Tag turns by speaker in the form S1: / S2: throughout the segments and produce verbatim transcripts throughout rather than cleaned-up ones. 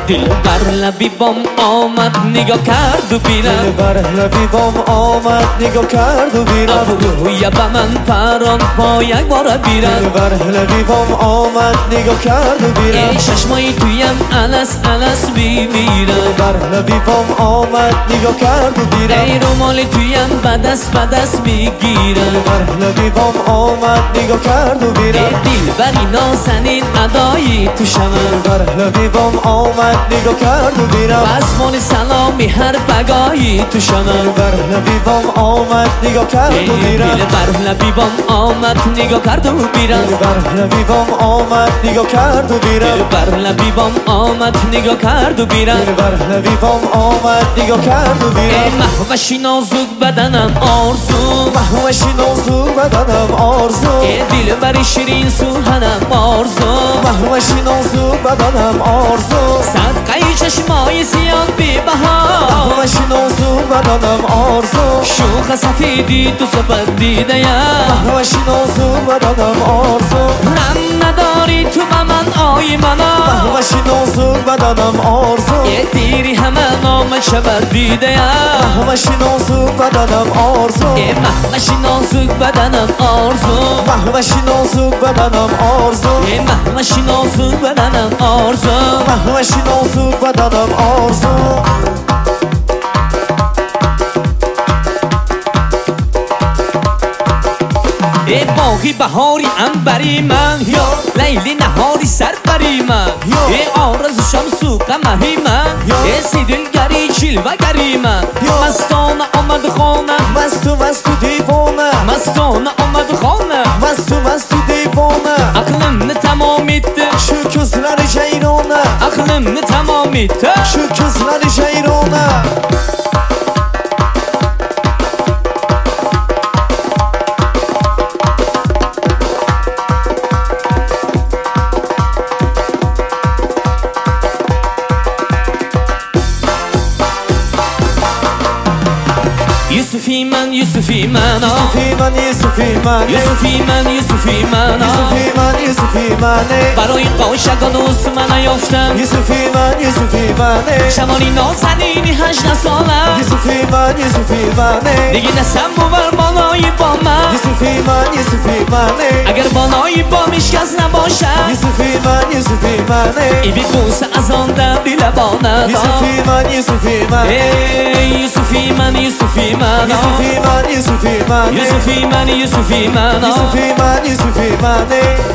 S1: دل بر لبی بام آمد نگاه کرد و بیرم
S2: دل بر لبی بام آمد نگاه کرد و بیرم
S1: ابروی به من پران با یک بار بیرم
S2: دل بر لبی بام آمد نگاه کرد و بیرم
S1: ای چشمای تویم الس الس بیمیرم
S2: دل بر لبی بام آمد نگاه کرد و بیرم
S1: ای رومال تویم بدست بدست میگیرم
S2: دل بر لبی بام آمد نگاه کرد و بیرم
S1: ای دل بری نازنین ادایی تو شمم
S2: دل بر لبی بام آمد نگاه کرد و بیرم
S1: بزمان سلامی هر بگایی تو شمم
S2: دل بر لبی بام آمد نگاه کرد و بیرم
S1: دل بر لبی بام آمد نگاه کرد و بیرم
S2: دل بر لبی بام آمد نگاه کرد و بیرم
S1: دل بر لبی بام آمد نگاه کرد و بیرم
S2: دل بر لبی بام آمد نگاه کرد و
S1: ای
S2: بیرم
S1: محوشی نازک بدنم آرزو
S2: محوشی نازو بدنم آرزو
S1: ای دل بری شیرین سوهنم آرزو
S2: محوشی نازو بدنم آرزو
S1: صدقه چشمای سیاه بی بها
S2: محوشی نازو بدنم آرزو
S1: شوخ سفیدی تو سپد دیده یم
S2: محوشی نازو بدنم آرزو
S1: رم نداری تو به من آی منا
S2: محوشی نازو بدنم آرزو
S1: یه دیری همه نامه شبد دیده یم
S2: محوشی نازو بدنم آرزو
S1: یه محوشی نازک بدنم آرزو
S2: محوشی نازو بدنم آرزو
S1: یه محوشی نازک بدنم آرزو
S2: محوشی نازو بدنم آرزو
S1: ای باغی بهاری انبری من
S2: یا
S1: لیلی نهاری سربری من
S2: یا
S1: ای آرزو شمسو قمری من
S2: یا
S1: ای سی دلگری جلوگری من
S2: یا
S1: مستانه آمد خانه
S2: مستو مستو دیوانه
S1: مستانه آمد خانه
S2: مستو مستو دیوانه
S1: عقلم تمام ایده
S2: şu kızları ceyrana
S1: عقلم تمام ایده
S2: şu kızları ceyrana
S1: Yusufi man, Yusufi man,
S2: Yusufi man, Yusufi man
S1: Yusufi man, Yusufi man,
S2: Yusufi man, Yusufi man
S1: برای قاشق دوست من یافتم
S2: Yusufi man, Yusufi man
S1: شمالی نازنینی هجده سالم
S2: Yusufi man, Yusufi man
S1: دیگه نسم بور بالایی با من
S2: Yusufi man, Yusufi man
S1: اگر بالایی با میشکس نباشم
S2: Yusufi man, Yusufi man
S1: ای بی بوسه از آن دم بی لبانه
S2: Yusufi man, Yusufi man
S1: ای یوسفی من یوسفی من
S2: Yusufi man, Yusufi man
S1: یوسفی من یوسفی من
S2: Yusufi man, Yusufi man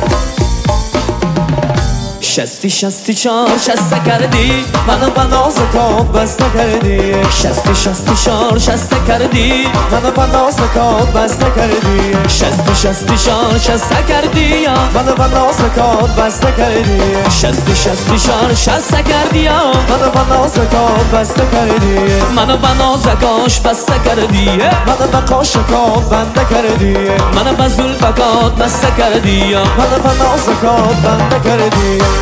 S1: شستی شستی چار شسته کردی
S2: منو با ناز کام بسته کردی
S1: شستی شستی چار شسته کردی
S2: منو با ناز کام بسته کردی
S1: شستی شستی چار شسته کردی
S2: منو با ناز کام بسته کردی
S1: شستی شستی چار شسته کردی
S2: منو با ناز کام بسته کردی
S1: منو با نازکاش بسته کردی
S2: منو با قاش کام بنده کردی
S1: منو با زلفکات بسته کردی
S2: منو با ناز کام بنده کردی